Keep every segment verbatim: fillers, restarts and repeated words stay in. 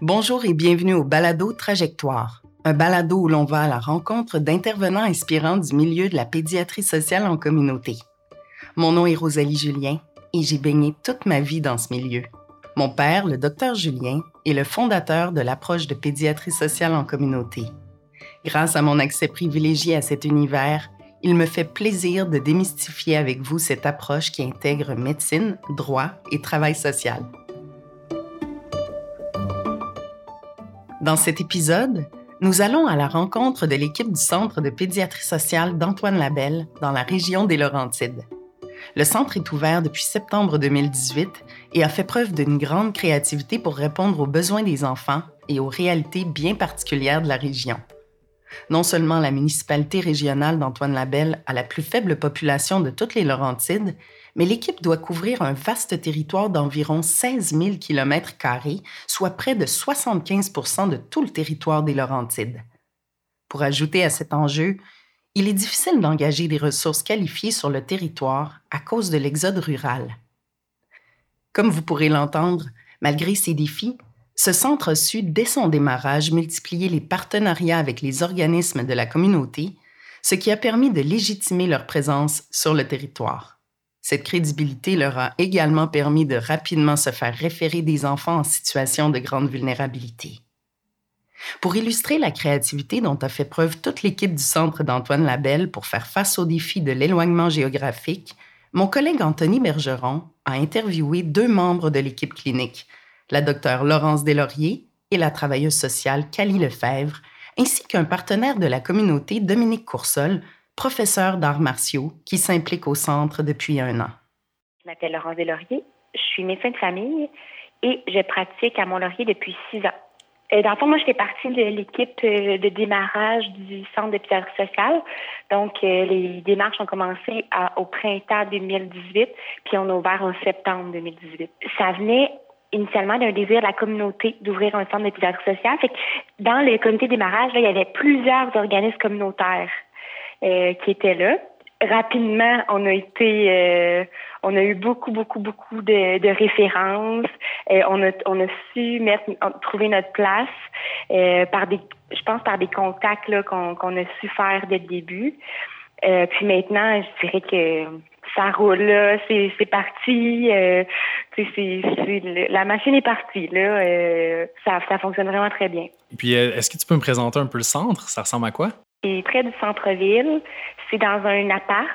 Bonjour et bienvenue au Balado Trajectoire, un balado où l'on va à la rencontre d'intervenants inspirants du milieu de la pédiatrie sociale en communauté. Mon nom est Rosalie Julien et j'ai baigné toute ma vie dans ce milieu. Mon père, le docteur Julien, est le fondateur de l'approche de pédiatrie sociale en communauté. Grâce à mon accès privilégié à cet univers, il me fait plaisir de démystifier avec vous cette approche qui intègre médecine, droit et travail social. Dans cet épisode, nous allons à la rencontre de l'équipe du Centre de pédiatrie sociale d'Antoine Labelle dans la région des Laurentides. Le centre est ouvert depuis septembre deux mille dix-huit et a fait preuve d'une grande créativité pour répondre aux besoins des enfants et aux réalités bien particulières de la région. Non seulement la municipalité régionale d'Antoine Labelle a la plus faible population de toutes les Laurentides, mais l'équipe doit couvrir un vaste territoire d'environ seize mille kilomètres carrés, soit près de soixante-quinze pour cent de tout le territoire des Laurentides. Pour ajouter à cet enjeu, il est difficile d'engager des ressources qualifiées sur le territoire à cause de l'exode rural. Comme vous pourrez l'entendre, malgré ces défis, ce centre a su, dès son démarrage, multiplier les partenariats avec les organismes de la communauté, ce qui a permis de légitimer leur présence sur le territoire. Cette crédibilité leur a également permis de rapidement se faire référer des enfants en situation de grande vulnérabilité. Pour illustrer la créativité dont a fait preuve toute l'équipe du Centre d'Antoine Labelle pour faire face aux défis de l'éloignement géographique, mon collègue Anthony Bergeron a interviewé deux membres de l'équipe clinique, la docteure Laurence Deslauriers et la travailleuse sociale Cali Lefebvre, ainsi qu'un partenaire de la communauté, Dominique Coursol, professeur d'arts martiaux, qui s'implique au centre depuis un an. Je m'appelle Laurence Deslauriers, je suis médecin de famille et je pratique à Mont-Laurier depuis six ans. Dans le fond, moi, je fais partie de l'équipe de démarrage du Centre de pédiatrie sociale. Donc, les démarches ont commencé à, au printemps deux mille dix-huit, puis on a ouvert en septembre deux mille dix-huit. Ça venait initialement d'un désir de la communauté d'ouvrir un centre de pédiatrie sociale. Fait que dans le comité de démarrage, là, il y avait plusieurs organismes communautaires euh, qui étaient là. Rapidement, on a été, euh, on a eu beaucoup, beaucoup, beaucoup de, de références. Euh, on a, on a su mettre, trouver notre place euh, par des, je pense par des contacts là qu'on, qu'on a su faire dès le début. Euh, puis maintenant, je dirais que ça roule là, c'est, c'est parti. Euh, c'est, c'est, c'est, la machine est partie là. Euh, ça, ça fonctionne vraiment très bien. Et puis, est-ce que tu peux me présenter un peu le centre? Ça ressemble à quoi? C'est près du centre-ville. C'est dans un appart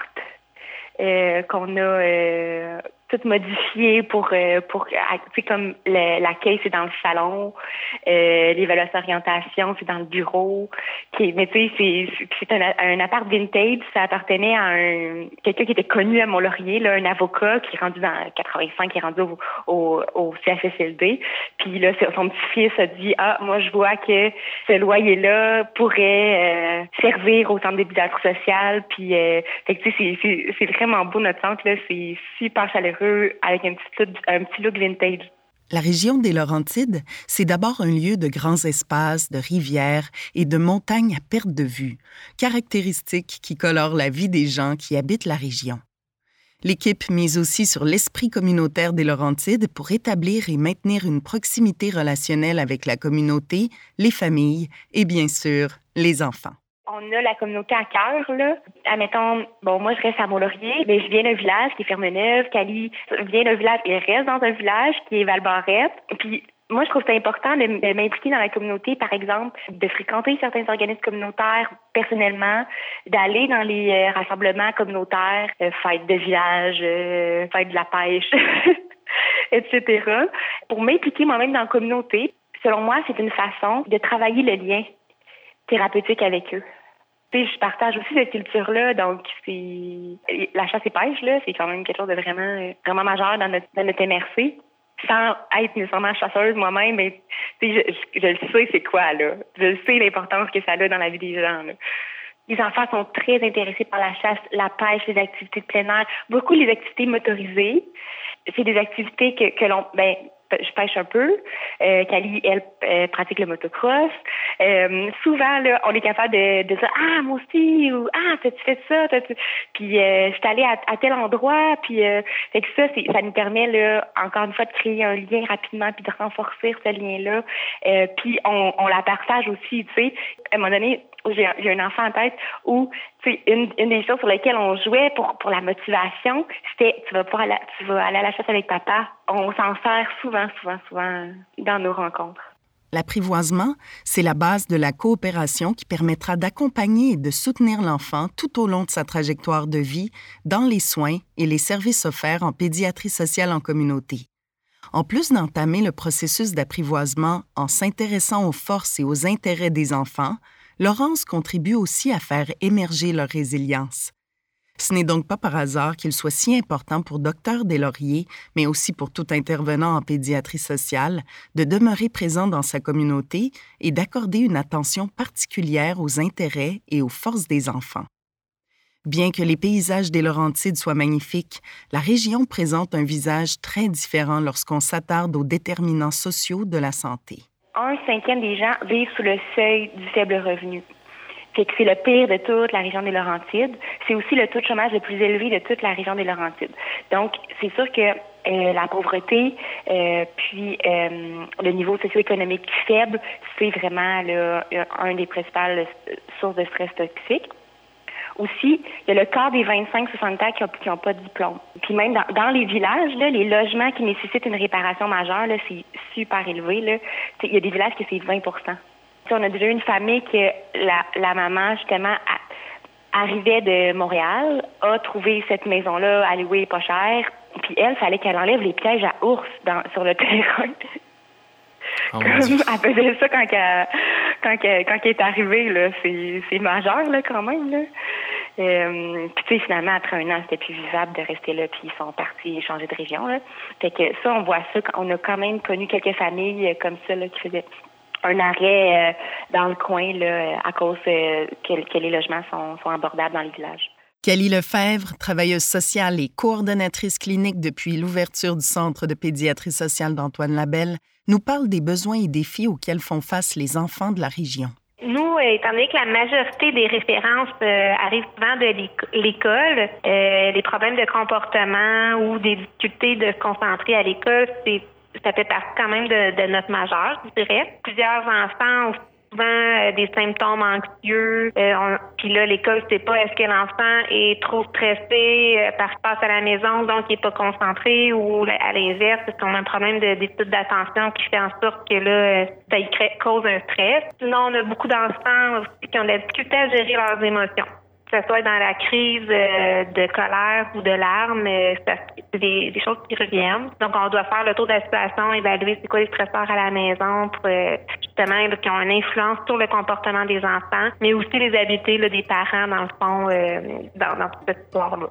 euh, qu'on a euh, tout modifié pour, euh, pour tu sais, comme le, l'accueil, c'est dans le salon, euh, l'évaluation d'orientation, c'est dans le bureau. Qui, mais tu sais, c'est, c'est un, un appart vintage. Ça appartenait à un quelqu'un qui était connu à Mont-Laurier, là, un avocat qui est rendu dans quatre-vingt-cinq, qui est rendu au, au, au C H S L D. Puis là, son petit-fils a dit « Ah, moi, je vois que ce loyer-là pourrait euh, servir au centre de pédiatrie sociale. » Puis, euh, fait que tu sais, c'est, c'est, c'est vraiment beau, notre centre, là. C'est super chaleureux, avec un petit look, un petit look vintage. La région des Laurentides, c'est d'abord un lieu de grands espaces, de rivières et de montagnes à perte de vue, caractéristiques qui colorent la vie des gens qui habitent la région. L'équipe mise aussi sur l'esprit communautaire des Laurentides pour établir et maintenir une proximité relationnelle avec la communauté, les familles et bien sûr, les enfants. On a la communauté à cœur, là. Admettons, bon, moi, je reste à Mont-Laurier, mais je viens d'un village qui est Ferme-Neuve. Cali vient d'un village et reste dans un village qui est Val-Barrette. Puis, moi, je trouve ça important de, de m'impliquer dans la communauté, par exemple, de fréquenter certains organismes communautaires personnellement, d'aller dans les euh, rassemblements communautaires, euh, fêtes de village, euh, fêtes de la pêche, et cetera, pour m'impliquer moi-même dans la communauté. Selon moi, c'est une façon de travailler le lien thérapeutique avec eux. Tu sais, je partage aussi cette culture-là, donc c'est la chasse et pêche, là, c'est quand même quelque chose de vraiment, vraiment majeur dans notre, dans notre M R C. Sans être nécessairement chasseuse moi-même, mais tu sais, je, je, je le sais c'est quoi, là. Je sais l'importance que ça a dans la vie des gens, là. Les enfants sont très intéressés par la chasse, la pêche, les activités de plein air, beaucoup les activités motorisées. C'est des activités que, que l'on, ben, je pêche un peu. Euh, Cali, elle, elle pratique le motocross. Euh, souvent, là, on est capable de, de dire « Ah, moi aussi » ou « Ah, t'as-tu fait ça? » T'as-tu... Puis, euh, je suis allée à, à tel endroit. Puis, euh, fait que ça, c'est, ça nous permet, là, encore une fois, de créer un lien rapidement puis de renforcer ce lien-là. Euh, puis, on, on la partage aussi, tu sais. À un moment donné, j'ai, j'ai un enfant en tête où, tu sais, une, une des choses sur lesquelles on jouait pour, pour la motivation, c'était « Tu vas pouvoir aller, tu vas aller à la chasse avec papa. » On s'en sert souvent, souvent, souvent dans nos rencontres. L'apprivoisement, c'est la base de la coopération qui permettra d'accompagner et de soutenir l'enfant tout au long de sa trajectoire de vie dans les soins et les services offerts en pédiatrie sociale en communauté. En plus d'entamer le processus d'apprivoisement en s'intéressant aux forces et aux intérêts des enfants, Laurence contribue aussi à faire émerger leur résilience. Ce n'est donc pas par hasard qu'il soit si important pour Dr Deslauriers, mais aussi pour tout intervenant en pédiatrie sociale, de demeurer présent dans sa communauté et d'accorder une attention particulière aux intérêts et aux forces des enfants. Bien que les paysages des Laurentides soient magnifiques, la région présente un visage très différent lorsqu'on s'attarde aux déterminants sociaux de la santé. Un cinquième des gens vivent sous le seuil du faible revenu. Fait que c'est le pire de toute la région des Laurentides. C'est aussi le taux de chômage le plus élevé de toute la région des Laurentides. Donc, c'est sûr que euh, la pauvreté, euh, puis euh, le niveau socio-économique faible, c'est vraiment là, un des principales sources de stress toxique. Aussi, il y a le quart des vingt-cinq à soixante ans qui n'ont pas de diplôme. Puis même dans, dans les villages, là, les logements qui nécessitent une réparation majeure, là, c'est super élevé. Là. Il y a des villages que c'est vingt pour cent. On a déjà eu une famille que la, la maman, justement, a, arrivait de Montréal, a trouvé cette maison-là à louer pas cher, puis elle, il fallait qu'elle enlève les pièges à ours dans, sur le terrain. Oh, elle faisait ça quand elle, quand elle, quand elle est arrivée, là. C'est, c'est majeur, là, quand même, là. Euh, puis, tu sais, finalement, après un an, c'était plus vivable de rester là, puis ils sont partis changer de région, là. Fait que ça, on voit ça, on a quand même connu quelques familles comme ça, là, qui faisaient un arrêt euh, dans le coin là, à cause euh, que, que les logements sont, sont abordables dans les villages. Kelly Lefebvre, travailleuse sociale et coordonnatrice clinique depuis l'ouverture du Centre de pédiatrie sociale d'Antoine Labelle, nous parle des besoins et défis auxquels font face les enfants de la région. Nous, étant donné que la majorité des références euh, arrivent souvent de l'école, euh, les problèmes de comportement ou des difficultés de se concentrer à l'école, c'est ça fait partie quand même de, de notre majeur, je dirais. Plusieurs enfants ont souvent euh, des symptômes anxieux. Euh, Puis là, l'école ne sait pas est-ce que l'enfant est trop stressé euh, parce qu'il passe à la maison, donc il n'est pas concentré, ou à l'inverse, est-ce qu'on a un problème de déficit d'attention qui fait en sorte que là, ça y crée, cause un stress. Sinon, on a beaucoup d'enfants aussi qui ont de la difficulté à gérer leurs émotions. Que ce soit dans la crise euh, de colère ou de larmes, euh, c'est des, des choses qui reviennent. Donc, on doit faire le tour de la situation, évaluer c'est quoi les stresseurs à la maison pour euh, justement là, qui ont une influence sur le comportement des enfants, mais aussi les habiletés là, des parents, dans le fond, euh, dans, dans toute cette histoire-là.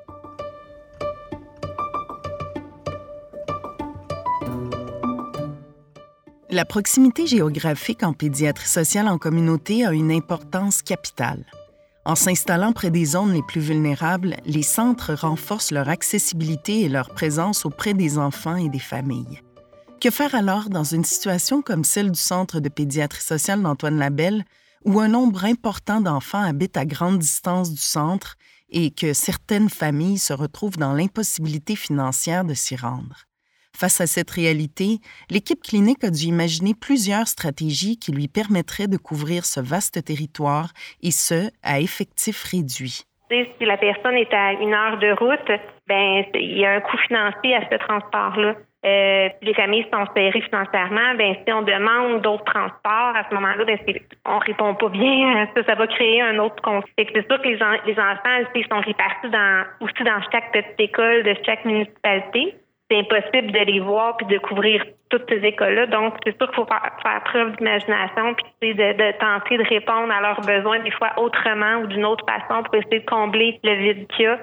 La proximité géographique en pédiatrie sociale en communauté a une importance capitale. En s'installant près des zones les plus vulnérables, les centres renforcent leur accessibilité et leur présence auprès des enfants et des familles. Que faire alors dans une situation comme celle du Centre de pédiatrie sociale d'Antoine Labelle, où un nombre important d'enfants habitent à grande distance du centre et que certaines familles se retrouvent dans l'impossibilité financière de s'y rendre? Face à cette réalité, l'équipe clinique a dû imaginer plusieurs stratégies qui lui permettraient de couvrir ce vaste territoire, et ce, à effectif réduit. Si la personne est à une heure de route, ben il y a un coût financier à ce transport-là. Euh, les familles sont serrées financièrement, ben si on demande d'autres transports, à ce moment-là, ben c'est, on répond pas bien, ça, ça va créer un autre conflit. C'est sûr que les, en, les enfants ils sont répartis dans, aussi dans chaque petite école de chaque municipalité. C'est impossible de les voir puis de couvrir toutes ces écoles-là. Donc, c'est sûr qu'il faut faire, faire preuve d'imagination puis de, de tenter de répondre à leurs besoins, des fois autrement ou d'une autre façon pour essayer de combler le vide qu'il y a.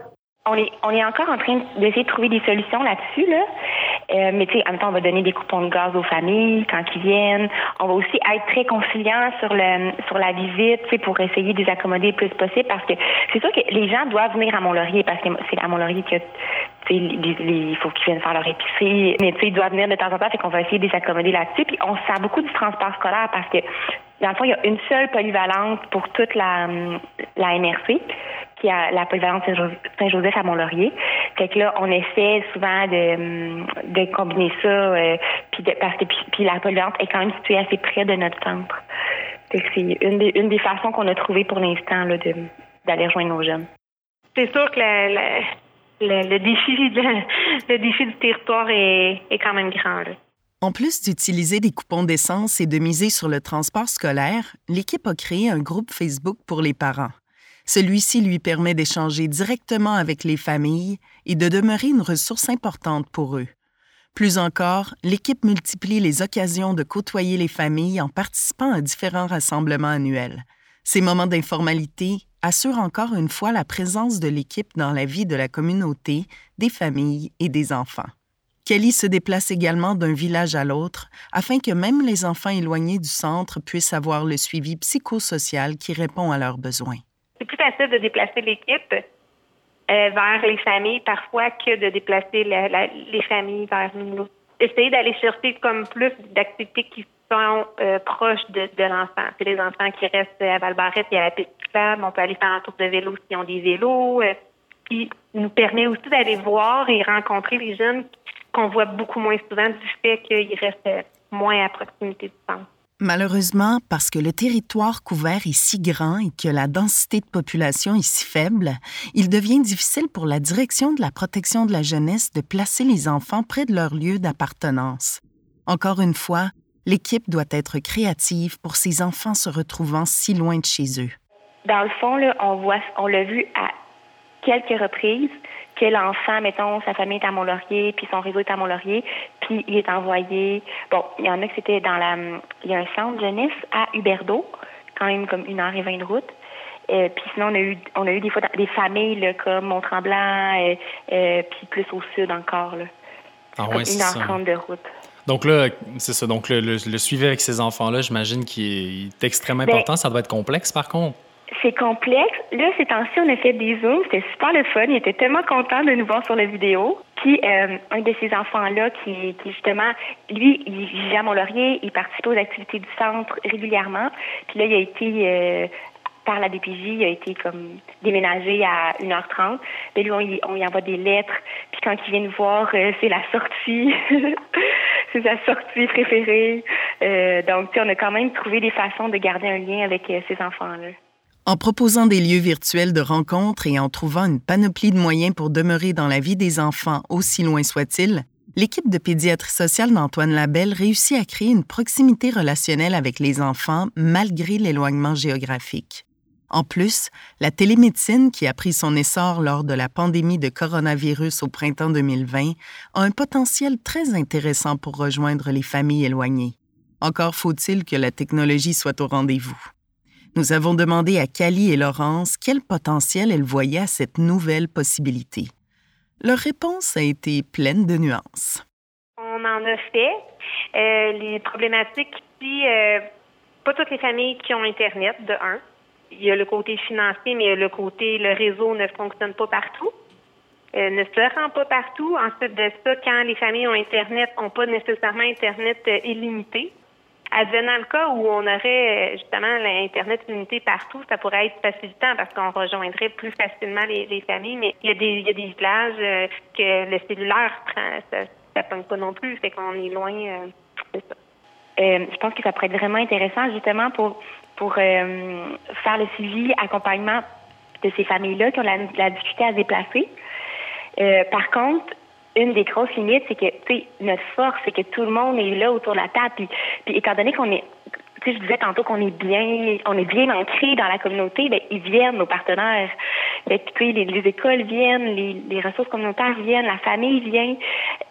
On est, on est encore en train d'essayer de trouver des solutions là-dessus, là. Euh, mais tu sais, en même temps, on va donner des coupons de gaz aux familles quand ils viennent. On va aussi être très conciliant sur le sur la visite, tu sais, pour essayer de les accommoder le plus possible, parce que c'est sûr que les gens doivent venir à Mont-Laurier, parce que c'est à Mont-Laurier que, tu sais, il faut qu'ils viennent faire leur épicerie. Mais tu sais, ils doivent venir de temps en temps, fait qu'on va essayer de les accommoder là-dessus. Puis on se sert beaucoup du transport scolaire, parce que dans le fond, il y a une seule polyvalente pour toute la, la M R C, qui est la polyvalente Saint-Joseph à Mont-Laurier. Fait que là, on essaie souvent de, de combiner ça, euh, puis de, parce que puis, puis la polyvalente est quand même située assez près de notre centre. Fait que c'est une des, une des façons qu'on a trouvées pour l'instant là, de, d'aller rejoindre nos jeunes. C'est sûr que la, la, le, le, défi, le, le défi du territoire est, est quand même grand, là. En plus d'utiliser des coupons d'essence et de miser sur le transport scolaire, l'équipe a créé un groupe Facebook pour les parents. Celui-ci lui permet d'échanger directement avec les familles et de demeurer une ressource importante pour eux. Plus encore, l'équipe multiplie les occasions de côtoyer les familles en participant à différents rassemblements annuels. Ces moments d'informalité assurent encore une fois la présence de l'équipe dans la vie de la communauté, des familles et des enfants. Kelly se déplace également d'un village à l'autre afin que même les enfants éloignés du centre puissent avoir le suivi psychosocial qui répond à leurs besoins. C'est plus facile de déplacer l'équipe euh, vers les familles parfois que de déplacer la, la, les familles vers nous. Essayer d'aller chercher comme plus d'activités qui sont euh, proches de, de l'enfant. C'est les enfants qui restent à Val-Barrette, il y a la piste cyclable, on peut aller faire un tour de vélo s'ils ont des vélos. Euh, qui nous permet aussi d'aller voir et rencontrer les jeunes qu'on voit beaucoup moins souvent du fait qu'ils restent moins à proximité du centre. Malheureusement, parce que le territoire couvert est si grand et que la densité de population est si faible, il devient difficile pour la Direction de la protection de la jeunesse de placer les enfants près de leur lieu d'appartenance. Encore une fois, l'équipe doit être créative pour ces enfants se retrouvant si loin de chez eux. Dans le fond, là, on voit, on l'a vu à quelques reprises, que l'enfant, mettons, sa famille est à Mont-Laurier, puis son réseau est à Mont-Laurier, puis il est envoyé... Bon, il y en a que c'était dans la... Il y a un centre jeunesse à Huberdeau, quand même comme une heure et vingt de route. Euh, puis sinon, on a eu on a eu des fois des familles là, comme Mont-Tremblant, euh, euh, puis plus au sud encore, là. Ah ouais, une heure trente de route. Donc là, c'est ça. Donc le, le, le suivi avec ces enfants-là, j'imagine qu'il est extrêmement ben, important. Ça doit être complexe, par contre. C'est complexe. Là, ces temps-ci, on a fait des zooms. C'était super le fun. Il était tellement content de nous voir sur la vidéo. Puis, euh, un de ces enfants-là, qui, qui justement, lui, il vivait à Mont-Laurier, il participait aux activités du centre régulièrement. Puis là, il a été, euh, par la D P J, il a été comme déménagé à une heure trente. Mais lui, on y, on y envoie des lettres. Puis quand il vient nous voir, euh, c'est la sortie. C'est sa sortie préférée. Euh, donc, tu sais, on a quand même trouvé des façons de garder un lien avec euh, ces enfants-là. En proposant des lieux virtuels de rencontres et en trouvant une panoplie de moyens pour demeurer dans la vie des enfants, aussi loin soit-il, l'équipe de pédiatrie sociale d'Antoine Labelle réussit à créer une proximité relationnelle avec les enfants malgré l'éloignement géographique. En plus, la télémédecine, qui a pris son essor lors de la pandémie de coronavirus au printemps deux mille vingt, a un potentiel très intéressant pour rejoindre les familles éloignées. Encore faut-il que la technologie soit au rendez-vous. Nous avons demandé à Cali et Laurence quel potentiel elles voyaient à cette nouvelle possibilité. Leur réponse a été pleine de nuances. On en a fait. Euh, les problématiques ici, euh, pas toutes les familles qui ont Internet, de un. Il y a le côté financier, mais il y a le côté, le réseau ne fonctionne pas partout, euh, ne se rend pas partout. Ensuite de ça, quand les familles ont Internet, n'ont pas nécessairement Internet euh, illimité. Advenant le cas où on aurait justement l'Internet illimité partout, ça pourrait être facilitant parce qu'on rejoindrait plus facilement les, les familles, mais il y a des, il y a des villages euh, que le cellulaire prend, ça ne pogne pas non plus, fait qu'on est loin euh, de ça. Euh, je pense que ça pourrait être vraiment intéressant justement pour, pour euh, faire le suivi, accompagnement de ces familles-là qui ont la, la difficulté à se déplacer. Euh, par contre, une des grosses limites, c'est que, tu sais, notre force, c'est que tout le monde est là autour de la table. Puis, puis étant donné qu'on est, tu sais, je disais tantôt qu'on est bien, on est bien ancré dans la communauté, bien, ils viennent, nos partenaires. Bien, tu sais, les, les écoles viennent, les, les ressources communautaires viennent, la famille vient. Puis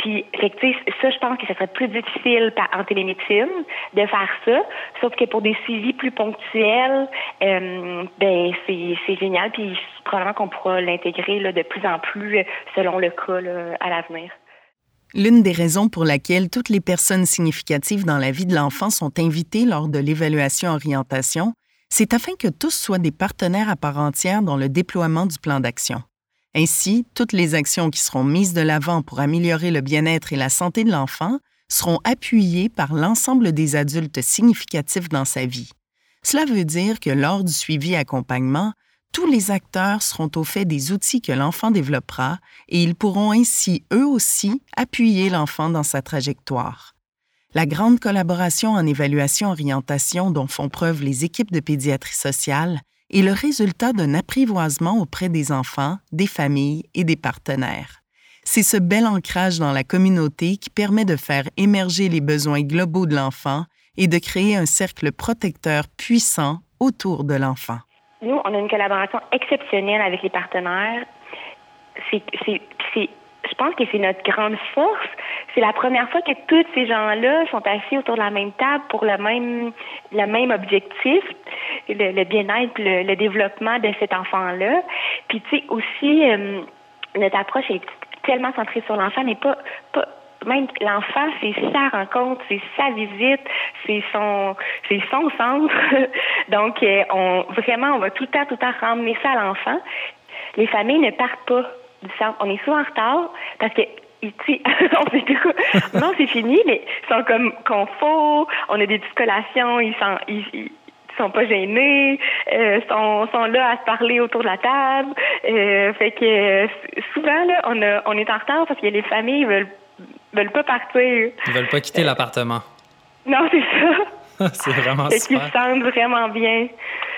Puis, fait que, tu sais, ça, je pense que ce serait plus difficile par, en télémédecine de faire ça. Sauf que pour des suivis plus ponctuels, euh, ben c'est, c'est génial. Puis, probablement qu'on pourra l'intégrer là, de plus en plus selon le cas là, à l'avenir. L'une des raisons pour laquelle toutes les personnes significatives dans la vie de l'enfant sont invitées lors de l'évaluation orientation, c'est afin que tous soient des partenaires à part entière dans le déploiement du plan d'action. Ainsi, toutes les actions qui seront mises de l'avant pour améliorer le bien-être et la santé de l'enfant seront appuyées par l'ensemble des adultes significatifs dans sa vie. Cela veut dire que lors du suivi accompagnement, tous les acteurs seront au fait des outils que l'enfant développera et ils pourront ainsi, eux aussi, appuyer l'enfant dans sa trajectoire. La grande collaboration en évaluation-orientation dont font preuve les équipes de pédiatrie sociale est le résultat d'un apprivoisement auprès des enfants, des familles et des partenaires. C'est ce bel ancrage dans la communauté qui permet de faire émerger les besoins globaux de l'enfant et de créer un cercle protecteur puissant autour de l'enfant. Nous, on a une collaboration exceptionnelle avec les partenaires. C'est, c'est, c'est, je pense que c'est notre grande force. C'est la première fois que tous ces gens-là sont assis autour de la même table pour le même, le même objectif, le, le bien-être, le, le développement de cet enfant-là. Puis, tu sais, aussi, euh, notre approche est tellement centrée sur l'enfant, mais pas, pas même l'enfant, c'est sa rencontre, c'est sa visite, c'est son, c'est son centre. Donc, euh, on, vraiment, on va tout le temps, tout le temps ramener ça à l'enfant. Les familles ne partent pas du centre. On est souvent en retard parce que, tu sais, on sait plus quoi. Non, c'est fini, mais ils sont comme confort, on a des petites collations, ils sont, ils, ils sont pas gênés, euh, sont, sont là à se parler autour de la table. Euh, fait que, euh, souvent, là, on, a, on est en retard parce que les familles veulent veulent pas partir. Ils veulent pas quitter euh, l'appartement. Non, c'est ça. C'est vraiment et super. Et qu'ils se sentent vraiment bien.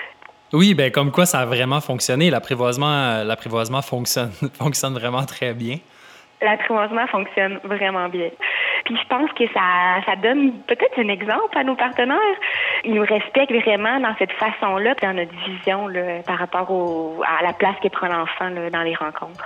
Oui, ben comme quoi ça a vraiment fonctionné. L'apprivoisement, l'apprivoisement fonctionne, fonctionne vraiment très bien. L'apprivoisement fonctionne vraiment bien. Puis je pense que ça, ça donne peut-être un exemple à nos partenaires. Ils nous respectent vraiment dans cette façon-là, dans notre vision là, par rapport au, à la place que prend l'enfant là, dans les rencontres.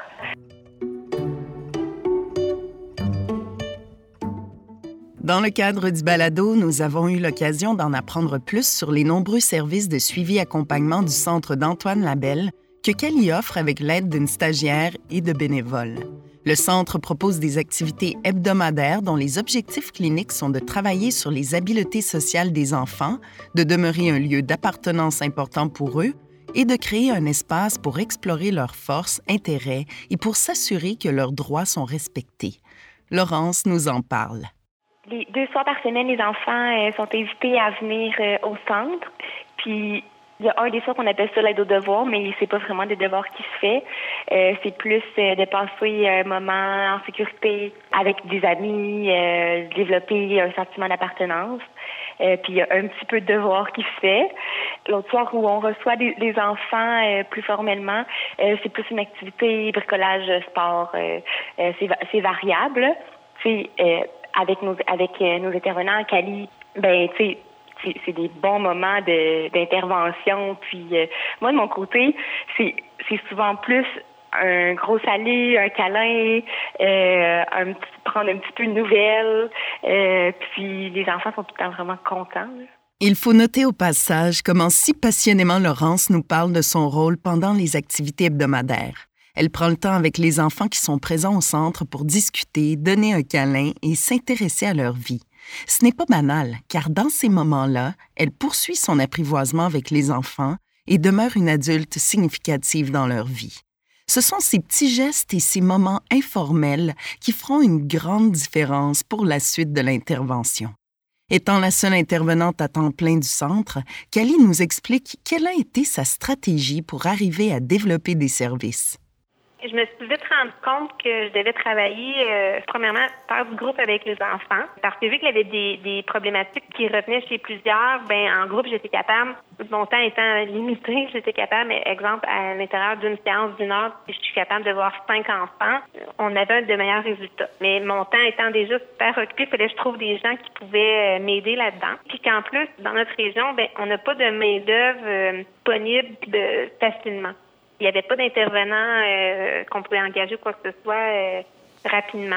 Dans le cadre du balado, nous avons eu l'occasion d'en apprendre plus sur les nombreux services de suivi-accompagnement du Centre d'Antoine Labelle que Cali offre avec l'aide d'une stagiaire et de bénévoles. Le Centre propose des activités hebdomadaires dont les objectifs cliniques sont de travailler sur les habiletés sociales des enfants, de demeurer un lieu d'appartenance important pour eux et de créer un espace pour explorer leurs forces, intérêts et pour s'assurer que leurs droits sont respectés. Laurence nous en parle. Les deux soirs par semaine, les enfants euh, sont invités à venir euh, au centre. Puis, il y a un des soirs qu'on appelle ça l'aide aux devoirs, mais c'est pas vraiment des devoirs qui se fait. Euh, c'est plus euh, de passer un moment en sécurité avec des amis, euh, développer un sentiment d'appartenance. Euh, puis, il y a un petit peu de devoirs qui se fait. L'autre soir où on reçoit des, des enfants euh, plus formellement, euh, c'est plus une activité bricolage, sport. Euh, euh, c'est, c'est variable. C'est... Euh, Avec nos avec euh, nos intervenants en Cali, ben tu sais, c'est, c'est des bons moments de d'intervention. Puis euh, moi de mon côté, c'est c'est souvent plus un gros salut, un câlin, euh, un petit, prendre un petit peu de nouvelles. Euh, puis les enfants sont tout le temps vraiment contents. Là. Il faut noter au passage comment si passionnément Laurence nous parle de son rôle pendant les activités hebdomadaires. Elle prend le temps avec les enfants qui sont présents au centre pour discuter, donner un câlin et s'intéresser à leur vie. Ce n'est pas banal, car dans ces moments-là, elle poursuit son apprivoisement avec les enfants et demeure une adulte significative dans leur vie. Ce sont ces petits gestes et ces moments informels qui feront une grande différence pour la suite de l'intervention. Étant la seule intervenante à temps plein du centre, Cali nous explique quelle a été sa stratégie pour arriver à développer des services. Je me suis vite rendu compte que je devais travailler, euh, premièrement, faire du groupe avec les enfants. Parce que vu qu'il y avait des, des problématiques qui revenaient chez plusieurs, ben en groupe, j'étais capable, mon temps étant limité, j'étais capable, exemple, à l'intérieur d'une séance d'une heure, je suis capable de voir cinq enfants, on avait de meilleurs résultats. Mais mon temps étant déjà super occupé, il fallait que je trouve des gens qui pouvaient m'aider là-dedans. Puis qu'en plus, dans notre région, ben on n'a pas de main-d'œuvre euh, disponible de, facilement. Il n'y avait pas d'intervenants euh, qu'on pouvait engager quoi que ce soit euh, rapidement.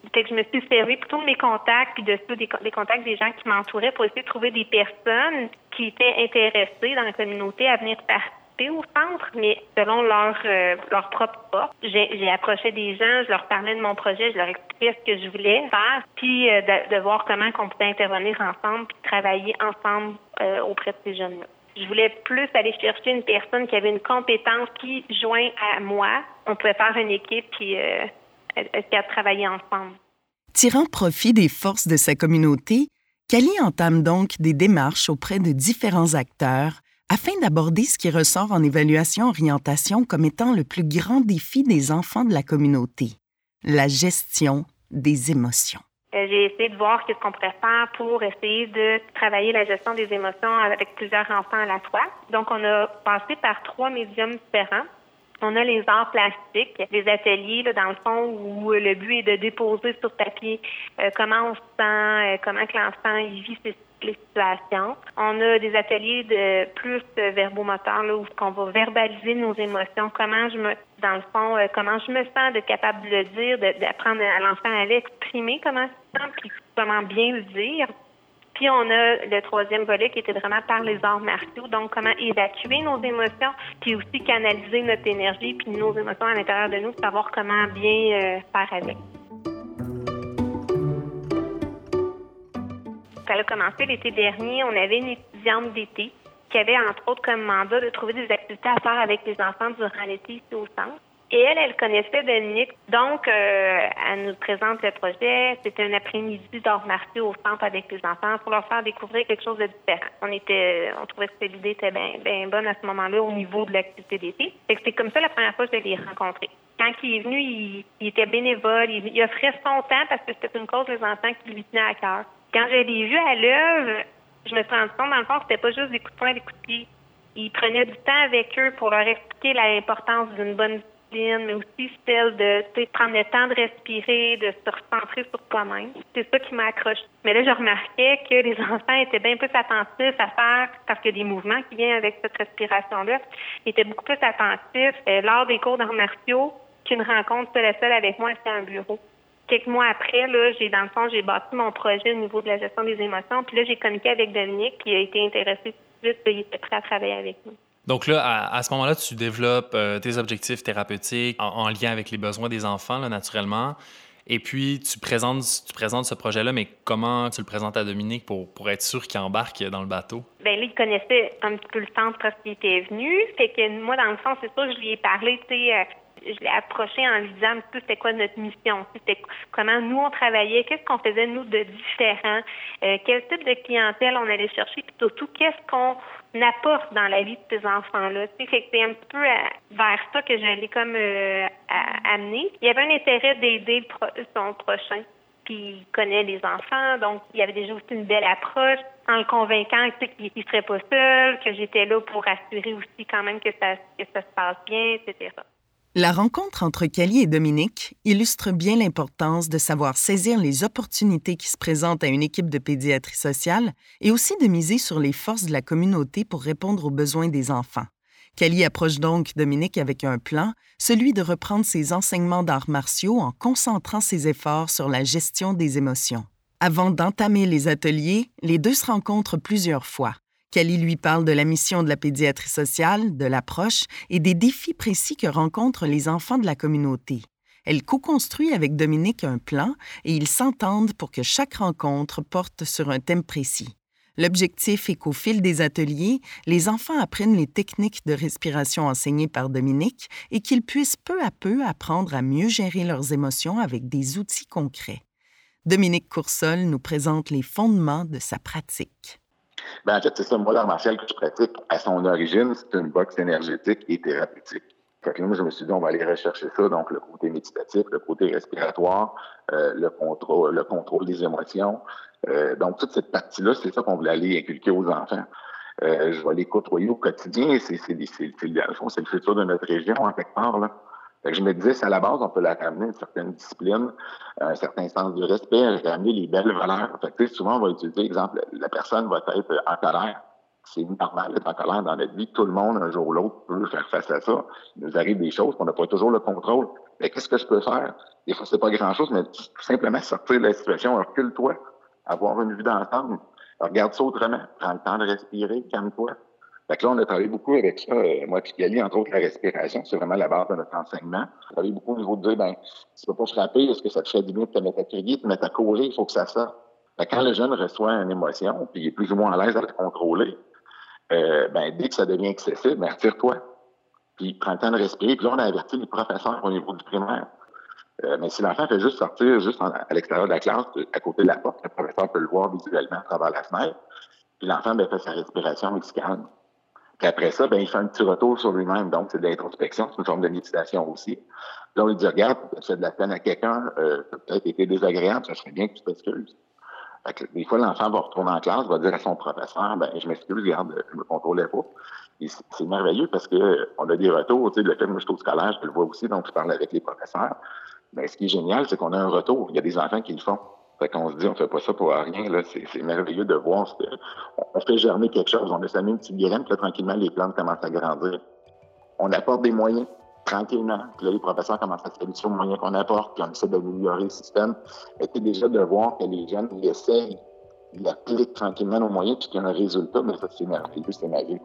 Fait que je me suis servi plutôt de mes contacts puis de ceux des, des contacts des gens qui m'entouraient pour essayer de trouver des personnes qui étaient intéressées dans la communauté à venir participer au centre, mais selon leur euh, leur propre porte. J'ai, j'ai approché des gens, je leur parlais de mon projet, je leur expliquais ce que je voulais faire, puis euh, de, de voir comment on pouvait intervenir ensemble puis travailler ensemble euh, auprès de ces jeunes-là. Je voulais plus aller chercher une personne qui avait une compétence qui, joint à moi, on pouvait faire une équipe puis euh, à travailler ensemble. Tirant profit des forces de sa communauté, Cali entame donc des démarches auprès de différents acteurs afin d'aborder ce qui ressort en évaluation-orientation comme étant le plus grand défi des enfants de la communauté, la gestion des émotions. J'ai essayé de voir ce qu'on pourrait faire pour essayer de travailler la gestion des émotions avec plusieurs enfants à la fois. Donc, on a passé par trois médiums différents. On a les arts plastiques, des ateliers, là, dans le fond, où le but est de déposer sur papier euh, comment on se sent, euh, comment que l'enfant il vit ses, les situations. On a des ateliers de plus euh, verbomoteurs, là, où on va verbaliser nos émotions, comment je me, dans le fond, euh, comment je me sens, d'être capable de le dire, de, d'apprendre à l'enfant à l'exprimer, comment il se sent, puis comment bien le dire. Puis on a le troisième volet qui était vraiment par les arts martiaux, donc comment évacuer nos émotions, puis aussi canaliser notre énergie, puis nos émotions à l'intérieur de nous, savoir comment bien euh, faire avec. Ça a commencé l'été dernier, on avait une étudiante d'été qui avait entre autres comme mandat de trouver des activités à faire avec les enfants durant l'été ici au centre. Et elle, elle connaissait Dominique, donc euh, elle nous présente le projet. C'était un après-midi d'arts martiaux au centre avec les enfants pour leur faire découvrir quelque chose de différent. On était, on trouvait que l'idée était bien ben bonne à ce moment-là au niveau de l'activité d'été. Fait que c'est comme ça la première fois que je l'ai rencontré. Quand il est venu, il, il était bénévole, il, il offrait son temps parce que c'était une cause des enfants qui lui tenait à cœur. Quand je l'ai vu à l'œuvre, je me suis rendu compte, dans le fond, que c'était pas juste des coups de poing, des coups de pied. Il prenait du temps avec eux pour leur expliquer l'importance d'une bonne mais aussi celle de prendre le temps de respirer, de se recentrer sur toi-même. C'est ça qui m'a accroché. Mais là, je remarquais que les enfants étaient bien plus attentifs à faire, parce qu'il y a des mouvements qui viennent avec cette respiration-là, ils étaient beaucoup plus attentifs euh, lors des cours d'arts martiaux qu'une rencontre seule à seule avec moi à un bureau. Quelques mois après, là, j'ai dans le fond, j'ai bâti mon projet au niveau de la gestion des émotions, puis là, j'ai communiqué avec Dominique, qui a été intéressé tout de suite, il était prêt à travailler avec nous. Donc là, à, à ce moment-là, tu développes euh, tes objectifs thérapeutiques en, en lien avec les besoins des enfants, là, naturellement. Et puis, tu présentes, tu présentes ce projet-là, mais comment tu le présentes à Dominique pour, pour être sûr qu'il embarque dans le bateau? Bien là, il connaissait un petit peu le centre parce qu'il était venu. Fait que moi, dans le fond, c'est sûr, je lui ai parlé, tu sais, euh, je l'ai approché en lui disant un petit peu c'était quoi notre mission, c'était comment nous on travaillait, qu'est-ce qu'on faisait nous de différent, euh, quel type de clientèle on allait chercher, puis surtout qu'est-ce qu'on apporte dans la vie de ces enfants-là. Tu sais, fait que c'est un petit peu à, vers ça que j'allais comme euh, à, amener. Il y avait un intérêt d'aider le pro, son prochain, puis il connaît les enfants, donc il y avait déjà aussi une belle approche en le convainquant tu sais, qu'il ne serait pas seul, que j'étais là pour assurer aussi quand même que ça, que ça se passe bien, et cetera. La rencontre entre Cali et Dominique illustre bien l'importance de savoir saisir les opportunités qui se présentent à une équipe de pédiatrie sociale et aussi de miser sur les forces de la communauté pour répondre aux besoins des enfants. Cali approche donc Dominique avec un plan, celui de reprendre ses enseignements d'arts martiaux en concentrant ses efforts sur la gestion des émotions. Avant d'entamer les ateliers, les deux se rencontrent plusieurs fois. Cali lui parle de la mission de la pédiatrie sociale, de l'approche et des défis précis que rencontrent les enfants de la communauté. Elle co-construit avec Dominique un plan et ils s'entendent pour que chaque rencontre porte sur un thème précis. L'objectif est qu'au fil des ateliers, les enfants apprennent les techniques de respiration enseignées par Dominique et qu'ils puissent peu à peu apprendre à mieux gérer leurs émotions avec des outils concrets. Dominique Coursol nous présente les fondements de sa pratique. Ben, en fait, c'est ça, moi, l'art martial que je pratique, à son origine, c'est une boxe énergétique et thérapeutique. Fait que là, moi, je me suis dit, on va aller rechercher ça, donc le côté méditatif, le côté respiratoire, euh, le contrôle, le contrôle des émotions. Euh, donc, toute cette partie-là, c'est ça qu'on voulait aller inculquer aux enfants. Euh, je vais les côtoyer au quotidien, c'est, c'est, c'est, c'est, c'est, c'est le futur de notre région, en quelque part, là. Fait que je me disais, c'est à la base, on peut leur ramener une certaine discipline, un certain sens du respect, ramener les belles valeurs. Fait que, souvent, on va utiliser, exemple, la personne va être en colère. C'est normal d'être en colère dans notre vie. Tout le monde, un jour ou l'autre, peut faire face à ça. Il nous arrive des choses qu'on n'a pas toujours le contrôle. Ben, qu'est-ce que je peux faire? Des fois, c'est pas grand-chose, mais tout simplement sortir de la situation, recule-toi, avoir une vue d'ensemble, regarde ça autrement, prends le temps de respirer, calme-toi. Fait que là, on a travaillé beaucoup avec ça, euh, moi et Gali, entre autres, la respiration, c'est vraiment la base de notre enseignement. On a travaillé beaucoup au niveau de dire, ben, tu peux pas frapper, est-ce que ça te fait du bien de te mettre à crier, de te mettre à courir, il faut que ça sorte. Fait que quand le jeune reçoit une émotion, puis il est plus ou moins à l'aise à la contrôler, euh, ben, dès que ça devient excessif, ben, retire-toi. Puis prends le temps de respirer, puis là, on a averti les professeurs au niveau du primaire. Euh, mais si l'enfant fait juste sortir juste en, à l'extérieur de la classe, à côté de la porte, le professeur peut le voir visuellement à travers la fenêtre, puis l'enfant ben, fait sa respiration, il se calme. Puis après ça, ben, il fait un petit retour sur lui-même. Donc, c'est de l'introspection, c'est une forme de méditation aussi. Là, on lui dit, regarde, tu fais de la peine à quelqu'un, euh, ça a peut-être été désagréable, ça serait bien que tu t'excuses. Fait que des fois, l'enfant va retourner en classe, va dire à son professeur, ben, je m'excuse, regarde, je me contrôlais pas. Et c'est, c'est merveilleux parce que on a des retours, tu sais, le fait que moi, je suis au scolaire, je le vois aussi, donc je parle avec les professeurs. Ben, ce qui est génial, c'est qu'on a un retour. Il y a des enfants qui le font. Fait qu'on se dit, on fait pas ça pour rien, là. C'est, c'est merveilleux de voir ce que, on fait germer quelque chose. On a semé une petite graine, puis là, tranquillement, les plantes commencent à grandir. On apporte des moyens, tranquillement. Puis là, les professeurs commencent à s'habituer aux moyens qu'on apporte, puis on essaie d'améliorer le système. Et puis déjà de voir que les jeunes, ils essayent, ils appliquent tranquillement nos moyens, puis qu'il y a un résultat, mais ça, c'est merveilleux, c'est magique.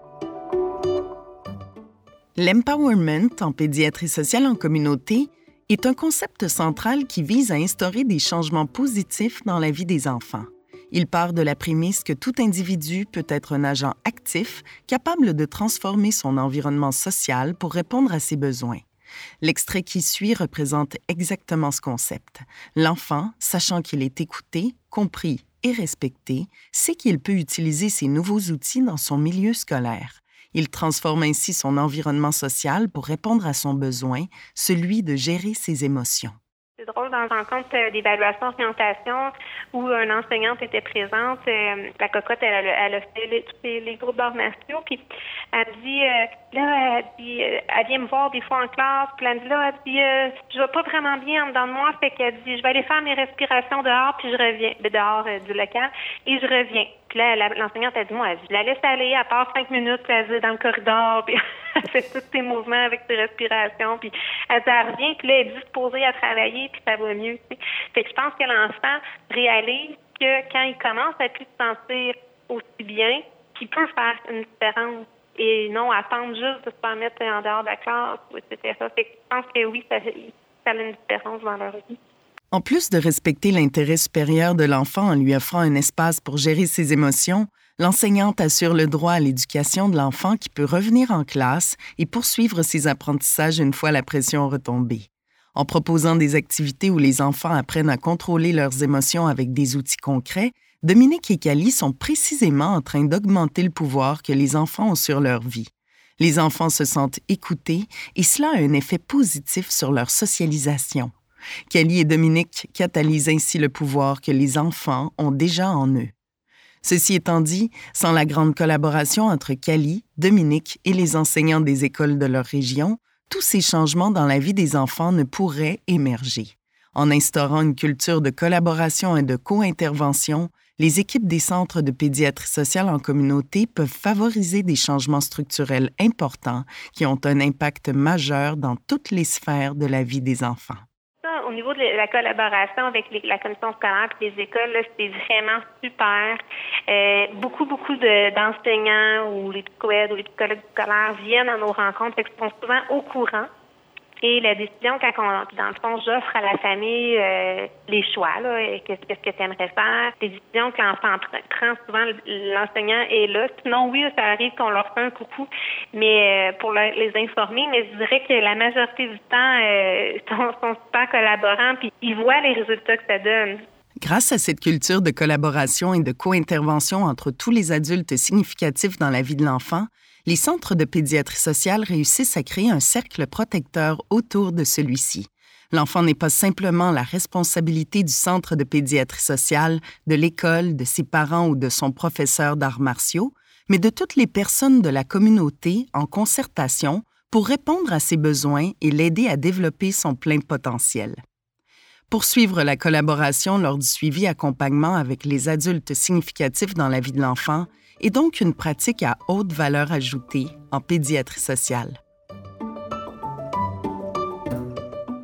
L'empowerment en pédiatrie sociale en communauté est un concept central qui vise à instaurer des changements positifs dans la vie des enfants. Il part de la prémisse que tout individu peut être un agent actif, capable de transformer son environnement social pour répondre à ses besoins. L'extrait qui suit représente exactement ce concept. L'enfant, sachant qu'il est écouté, compris et respecté, sait qu'il peut utiliser ces nouveaux outils dans son milieu scolaire. Il transforme ainsi son environnement social pour répondre à son besoin, celui de gérer ses émotions. C'est drôle, dans une rencontre d'évaluation-orientation où une enseignante était présente, euh, la cocotte, elle, elle a fait les, tous les, les groupes d'arts martiaux, puis elle dit, euh, là, elle, dit, euh, elle vient me voir des fois en classe, puis elle dit, là, elle dit, euh, je vais pas vraiment bien en dedans de moi, fait qu'elle dit, je vais aller faire mes respirations dehors, puis je reviens, dehors euh, du local, et je reviens. Puis là, la, l'enseignante a dit, moi, elle dit, je la laisse aller, elle part cinq minutes, puis elle dit, dans le corridor, puis elle fait tous ses mouvements avec ses respirations, puis elle dit, elle revient, puis là, elle est disposée à travailler, puis ça va mieux, tu sais. Fait que je pense que l'enfant réalise que quand il commence à plus se sentir aussi bien, qu'il peut faire une différence et non attendre juste de se faire mettre en dehors de la classe, et cetera. Fait que je pense que oui, ça, ça a une différence dans leur vie. En plus de respecter l'intérêt supérieur de l'enfant en lui offrant un espace pour gérer ses émotions, l'enseignante assure le droit à l'éducation de l'enfant qui peut revenir en classe et poursuivre ses apprentissages une fois la pression retombée. En proposant des activités où les enfants apprennent à contrôler leurs émotions avec des outils concrets, Dominique et Cali sont précisément en train d'augmenter le pouvoir que les enfants ont sur leur vie. Les enfants se sentent écoutés et cela a un effet positif sur leur socialisation. Cali et Dominique catalysent ainsi le pouvoir que les enfants ont déjà en eux. Ceci étant dit, sans la grande collaboration entre Cali, Dominique et les enseignants des écoles de leur région, tous ces changements dans la vie des enfants ne pourraient émerger. En instaurant une culture de collaboration et de co-intervention, les équipes des centres de pédiatrie sociale en communauté peuvent favoriser des changements structurels importants qui ont un impact majeur dans toutes les sphères de la vie des enfants. Au niveau de la collaboration avec les, la commission scolaire et les écoles, là, c'est vraiment super. Euh, beaucoup, beaucoup de, d'enseignants ou les psychoèdes ou les psychologues scolaires viennent à nos rencontres, fait qu'ils sont souvent au courant. Et la décision, quand on, dans le fond, j'offre à la famille euh, les choix, là, qu'est-ce, qu'est-ce que tu aimerais faire, des décisions que l'enfant prend, souvent l'enseignant est là. Sinon, oui, ça arrive qu'on leur fait un coucou, mais euh, pour le, les informer, mais je dirais que la majorité du temps euh, sont, sont super collaborants, puis ils voient les résultats que ça donne. Grâce à cette culture de collaboration et de co-intervention entre tous les adultes significatifs dans la vie de l'enfant, les centres de pédiatrie sociale réussissent à créer un cercle protecteur autour de celui-ci. L'enfant n'est pas simplement la responsabilité du centre de pédiatrie sociale, de l'école, de ses parents ou de son professeur d'arts martiaux, mais de toutes les personnes de la communauté en concertation pour répondre à ses besoins et l'aider à développer son plein potentiel. Poursuivre la collaboration lors du suivi accompagnement avec les adultes significatifs dans la vie de l'enfant est donc une pratique à haute valeur ajoutée en pédiatrie sociale.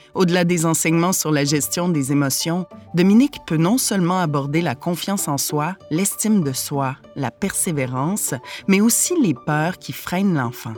Au-delà des enseignements sur la gestion des émotions, Dominique peut non seulement aborder la confiance en soi, l'estime de soi, la persévérance, mais aussi les peurs qui freinent l'enfant.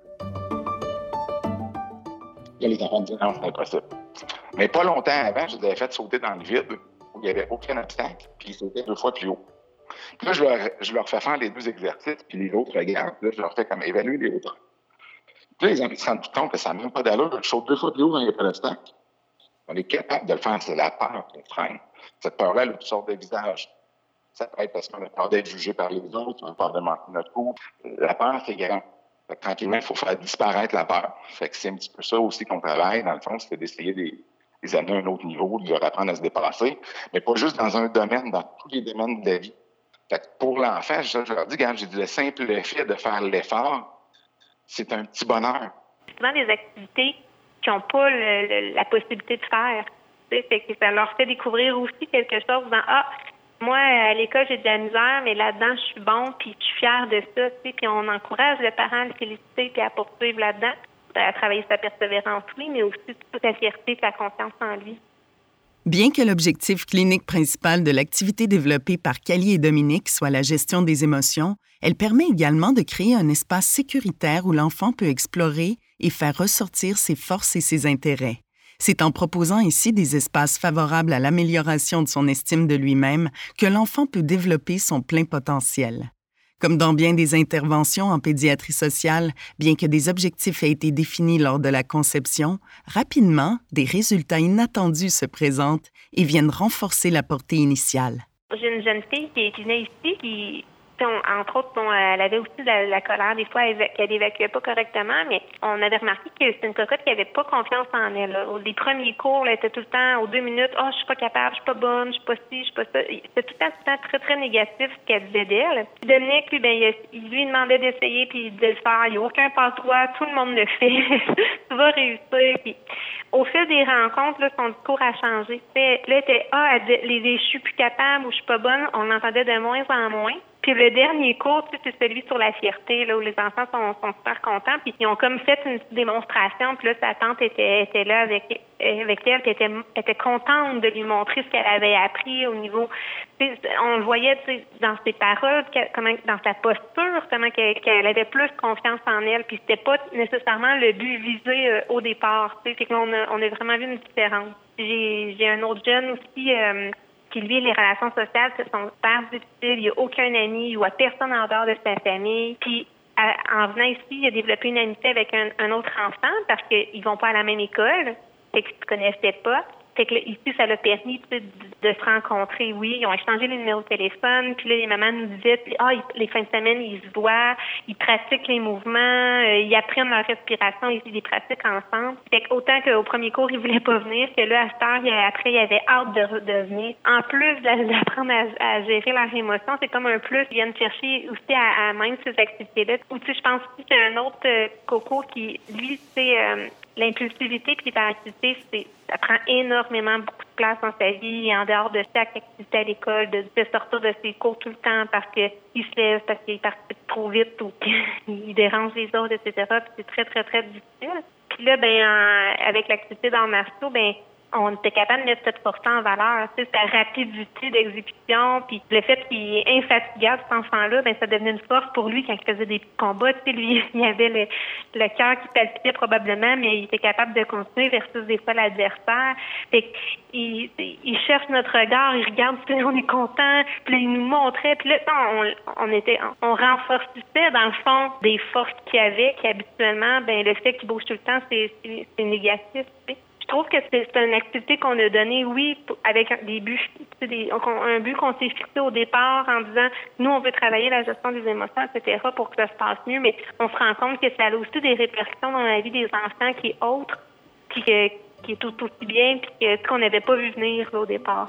Il y a les enfants qui disent non, c'est impossible. Mais pas longtemps avant, je les avais fait sauter dans le vide où il n'y avait aucun obstacle, puis ils sautaient deux fois plus haut. Puis là, je leur, je leur fais faire les deux exercices, puis les autres regardent. Là, je leur fais comme évaluer les autres. Puis là, les enfants se rendent compte que ça n'a même pas d'allure. Je saute deux fois plus haut quand il n'y a pas d'obstacle. On est capable de le faire. C'est la peur qu'on freine. Cette peur-là, elle a toutes sortes de visages. Ça peut être parce qu'on a peur d'être jugé par les autres, on a peur de manquer notre coup. La peur, c'est grand. Fait que, tranquillement, il faut faire disparaître la peur. Fait que c'est un petit peu ça aussi qu'on travaille, dans le fond, c'est d'essayer de les amener à un autre niveau, de leur apprendre à se dépasser, mais pas juste dans un domaine, dans tous les domaines de la vie. Fait que pour l'enfant, je, je leur dis, regarde, j'ai dit, le simple fait de faire l'effort, c'est un petit bonheur. C'est souvent des activités qui n'ont pas le, le, la possibilité de faire. Fait que ça leur fait découvrir aussi quelque chose dans « Ah, moi, à l'école, j'ai de la misère, mais là-dedans, je suis bon, puis je suis fière de ça. » Puis on encourage le parent à le féliciter puis à poursuivre là-dedans, à travailler sa persévérance, oui, mais aussi toute sa fierté et sa confiance en lui. Bien que l'objectif clinique principal de l'activité développée par Cali et Dominique soit la gestion des émotions, elle permet également de créer un espace sécuritaire où l'enfant peut explorer et faire ressortir ses forces et ses intérêts. C'est en proposant ici des espaces favorables à l'amélioration de son estime de lui-même que l'enfant peut développer son plein potentiel. Comme dans bien des interventions en pédiatrie sociale, bien que des objectifs aient été définis lors de la conception, rapidement, des résultats inattendus se présentent et viennent renforcer la portée initiale. J'ai une jeune fille qui, qui venait ici, qui, on, entre autres, bon, elle avait aussi de la, la colère, des fois, elle, qu'elle évacuait pas correctement, mais on avait remarqué que c'était une cocotte qui avait pas confiance en elle. Là. Les premiers cours, elle était tout le temps, aux deux minutes, « Ah, oh, je suis pas capable, je suis pas bonne, je suis pas ci, je suis pas ça. » C'était tout le temps, tout le temps très, très négatif ce qu'elle disait d'elle. Puis Dominique, lui, ben, il lui demandait d'essayer puis de le faire. Il n'y a aucun pas-toi, tout le monde le fait. Tu vas réussir. Puis, au fil des rencontres, là, son discours a changé. Là, elle était, ah, elle, les, les, je suis plus capable ou je suis pas bonne, on l'entendait de moins en moins. Puis le dernier cours, tu sais, c'est celui sur la fierté, là, où les enfants sont, sont super contents. Puis ils ont comme fait une démonstration. Puis là, sa tante était, était là avec, avec elle, puis était, était contente de lui montrer ce qu'elle avait appris au niveau. Tu sais, on le voyait, tu sais, dans ses paroles, comment, dans sa posture, comment qu'elle, qu'elle avait plus confiance en elle. Puis c'était pas nécessairement le but visé euh, au départ. Tu sais, c'est qu'on a, on a vraiment vu une différence. J'ai, j'ai un autre jeune aussi. Euh, Puis lui, les relations sociales, ce sont super difficiles. Il n'y a aucun ami, il voit personne en dehors de sa famille. Puis à, en venant ici, il a développé une amitié avec un, un autre enfant parce qu'ils vont pas à la même école, fait qu'ils ne se connaissaient pas. Fait que là, ici, ça l'a permis de, de se rencontrer, oui. Ils ont échangé les numéros de téléphone. Puis là, les mamans nous disaient, ah, ils, les fins de semaine, ils se voient, ils pratiquent les mouvements, euh, ils apprennent leur respiration, ils les pratiquent ensemble. Fait qu'autant qu'au premier cours, ils voulaient pas venir, que là, à cette heure, après, ils avaient hâte de, de venir. En plus d'apprendre à, à gérer leurs émotions, c'est comme un plus. Ils viennent chercher aussi à, à même ces activités-là. Ou tu sais, je pense aussi qu'il y a un autre euh, coco qui, lui, c'est euh, l'impulsivité puis l'hyperactivité, c'est ça prend énormément beaucoup de place dans sa vie, en dehors de chaque activité à l'école, de, de sortir de ses cours tout le temps parce qu'il se lève, parce qu'il participe trop vite ou qu'il dérange les autres, et cetera. Puis c'est très, très, très difficile. Puis là, ben, en, avec l'activité dans le marteau, ben, on était capable de mettre cette force en valeur, tu sais, sa rapidité d'exécution, puis le fait qu'il est infatigable, cet enfant-là, ben ça devenait une force pour lui quand il faisait des combats. Tu sais, lui, il avait le, le cœur qui palpitait probablement, mais il était capable de continuer versus des fois l'adversaire. Fait qu'il il cherche notre regard, il regarde, puis on est content, puis là, il nous montrait, puis là, on, on était, on renforçait dans le fond des forces qu'il avait, qui habituellement, ben le fait qu'il bouge tout le temps, c'est, c'est, c'est négatif, tu sais. Je trouve que c'est, c'est une activité qu'on a donnée, oui, avec des buts, des, un but qu'on s'est fixé au départ en disant, nous, on veut travailler la gestion des émotions, et cetera, pour que ça se passe mieux, mais on se rend compte que ça a aussi des répercussions dans la vie des enfants qui est autre, puis que, qui est tout aussi bien, puis que, qu'on n'avait pas vu venir là, au départ.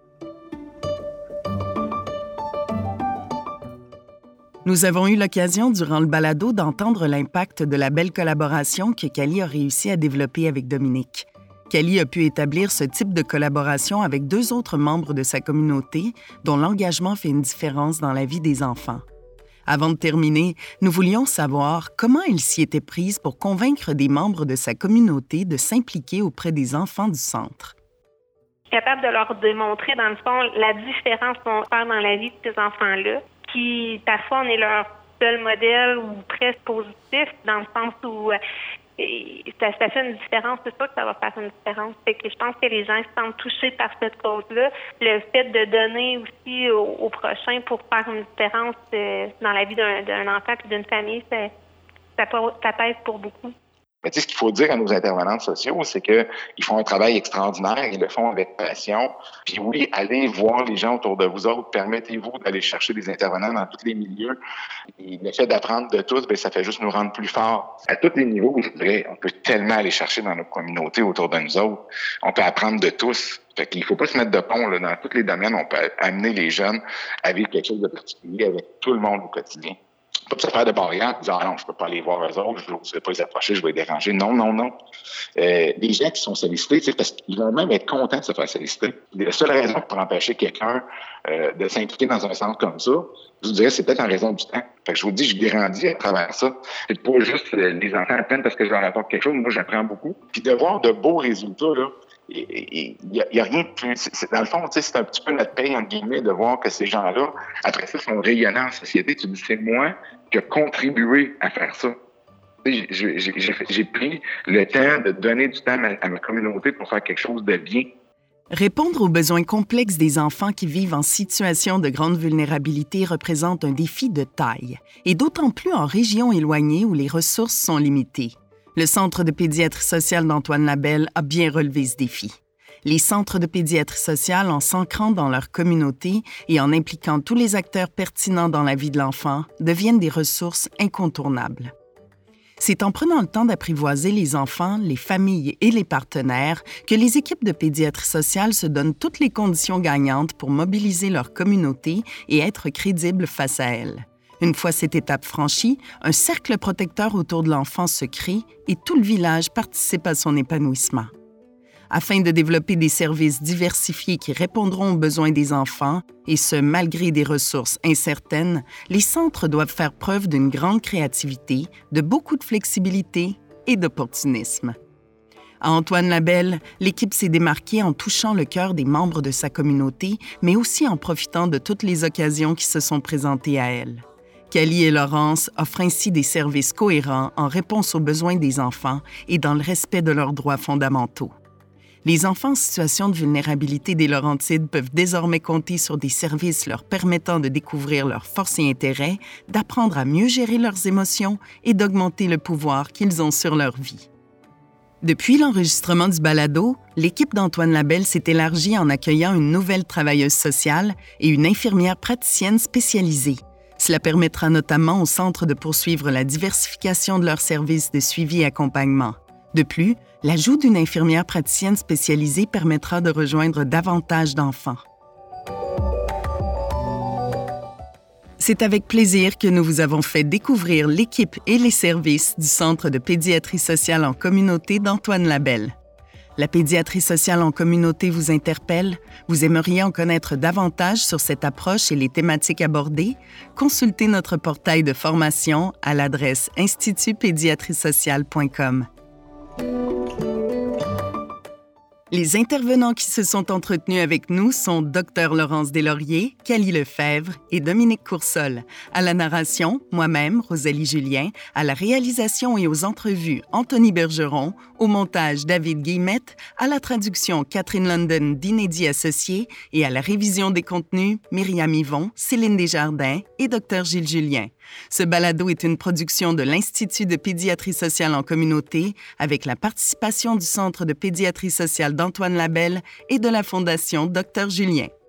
Nous avons eu l'occasion, durant le balado, d'entendre l'impact de la belle collaboration que Cali a réussi à développer avec Dominique. Cali a pu établir ce type de collaboration avec deux autres membres de sa communauté dont l'engagement fait une différence dans la vie des enfants. Avant de terminer, nous voulions savoir comment elle s'y était prise pour convaincre des membres de sa communauté de s'impliquer auprès des enfants du centre. Capable de leur démontrer, dans le fond, la différence qu'on va faire dans la vie de ces enfants-là, qui, parfois, on est leur seul modèle ou presque positif, dans le sens où euh, ça, ça fait une différence. C'est sûr que ça va faire une différence. Fait que je pense que les gens se sentent touchés par cette cause-là. Le fait de donner aussi au, au prochain pour faire une différence euh, dans la vie d'un, d'un enfant et d'une famille, ça, ça, ça pèse pour beaucoup. Mais tu sais, ce qu'il faut dire à nos intervenants sociaux, c'est qu'ils font un travail extraordinaire, ils le font avec passion. Puis oui, allez voir les gens autour de vous autres, permettez-vous d'aller chercher des intervenants dans tous les milieux. Et le fait d'apprendre de tous, bien, ça fait juste nous rendre plus forts. À tous les niveaux, je dirais, on peut tellement aller chercher dans nos communautés autour de nous autres. On peut apprendre de tous. Fait qu'il faut pas se mettre de pont, là. Dans tous les domaines, on peut amener les jeunes à vivre quelque chose de particulier avec tout le monde au quotidien. Pas de se faire de barrière, dire « Ah non, je peux pas aller voir eux autres, je ne vais pas les approcher, je vais les déranger. » Non, non, non. Euh, les gens qui sont sollicités, tu sais, parce qu'ils vont même être contents de se faire solliciter. La seule raison pour empêcher quelqu'un euh, de s'impliquer dans un centre comme ça, je vous dirais, c'est peut-être en raison du temps. Fait que je vous dis, je grandis à travers ça. C'est pas juste les enfants à peine parce que je leur apporte quelque chose. Moi, j'apprends beaucoup. Puis de voir de beaux résultats, là, il n'y a, a rien de plus. C'est, dans le fond, tu sais, c'est un petit peu notre paye, entre guillemets, de voir que ces gens-là, après ça, sont rayonnants en société. Tu dis, c'est moi qui ai contribué à faire ça. J'ai, j'ai, j'ai, j'ai pris le temps de donner du temps à ma, à ma communauté pour faire quelque chose de bien. Répondre aux besoins complexes des enfants qui vivent en situation de grande vulnérabilité représente un défi de taille, et d'autant plus en région éloignée où les ressources sont limitées. Le Centre de pédiatrie sociale d'Antoine Labelle a bien relevé ce défi. Les centres de pédiatrie sociale, en s'ancrant dans leur communauté et en impliquant tous les acteurs pertinents dans la vie de l'enfant, deviennent des ressources incontournables. C'est en prenant le temps d'apprivoiser les enfants, les familles et les partenaires que les équipes de pédiatrie sociale se donnent toutes les conditions gagnantes pour mobiliser leur communauté et être crédibles face à elle. Une fois cette étape franchie, un cercle protecteur autour de l'enfant se crée et tout le village participe à son épanouissement. Afin de développer des services diversifiés qui répondront aux besoins des enfants, et ce, malgré des ressources incertaines, les centres doivent faire preuve d'une grande créativité, de beaucoup de flexibilité et d'opportunisme. À Antoine Labelle, l'équipe s'est démarquée en touchant le cœur des membres de sa communauté, mais aussi en profitant de toutes les occasions qui se sont présentées à elle. Cali et Laurence offrent ainsi des services cohérents en réponse aux besoins des enfants et dans le respect de leurs droits fondamentaux. Les enfants en situation de vulnérabilité des Laurentides peuvent désormais compter sur des services leur permettant de découvrir leurs forces et intérêts, d'apprendre à mieux gérer leurs émotions et d'augmenter le pouvoir qu'ils ont sur leur vie. Depuis l'enregistrement du balado, l'équipe d'Antoine Labelle s'est élargie en accueillant une nouvelle travailleuse sociale et une infirmière praticienne spécialisée. Cela permettra notamment au centre de poursuivre la diversification de leurs services de suivi et accompagnement. De plus, l'ajout d'une infirmière praticienne spécialisée permettra de rejoindre davantage d'enfants. C'est avec plaisir que nous vous avons fait découvrir l'équipe et les services du Centre de pédiatrie sociale en communauté d'Antoine Labelle. La pédiatrie sociale en communauté vous interpelle? Vous aimeriez en connaître davantage sur cette approche et les thématiques abordées? Consultez notre portail de formation à l'adresse institut pédiatrie sociale point com. Les intervenants qui se sont entretenus avec nous sont Dr Laurence Deslauriers, Cali Lefebvre et Dominique Coursol. À la narration, moi-même, Rosalie Julien. À la réalisation et aux entrevues, Anthony Bergeron. Au montage, David Guillemette. À la traduction, Catherine London d'Inédit Associés. Et à la révision des contenus, Myriam Yvon, Céline Desjardins et Dr Gilles Julien. Ce balado est une production de l'Institut de pédiatrie sociale en communauté avec la participation du Centre de pédiatrie sociale d'Antoine Labelle et de la Fondation Dr Julien.